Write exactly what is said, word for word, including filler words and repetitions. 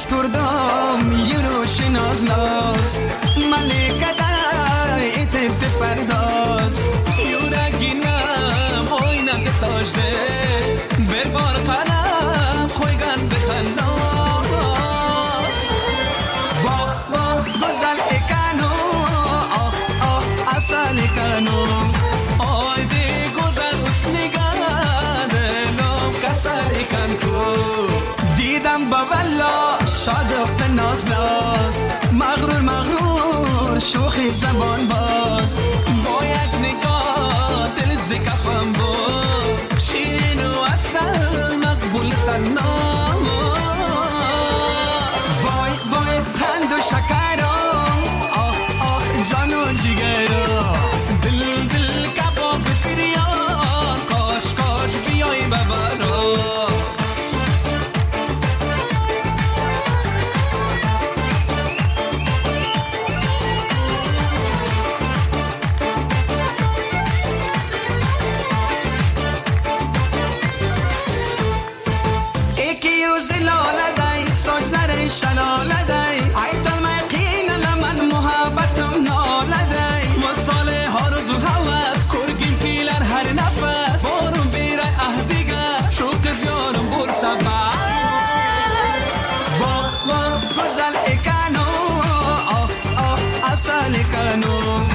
از کردم یروش ناز ناز ملکه دای ایتب پرداز یورگینم اوینم تاجده بر بار قلم خویگن بخنداز واه واه غزل اکنو آه آه اصل اکنو آی دی گذر اسنگان دلم کسر اکن کو دیدم با والله شادق ناز ناز مغرور مغرور شوخی زبان باز با یک نگاه دل زکفم بود شیرین و اصل مقبول تناز وای وای خند و شکرم آه آه جان و جگرم دل دل کباب کریان کاش کاش بیای ببرم شلاله دی ایتال مقین لمن محبتم ناله دی مساله ها روزو هوس کرگیم پیلر هر نفس بارم بیره اهدیگه شوق زیارم بول سبس واه واه گزل اکنو آه آه اصل اکنو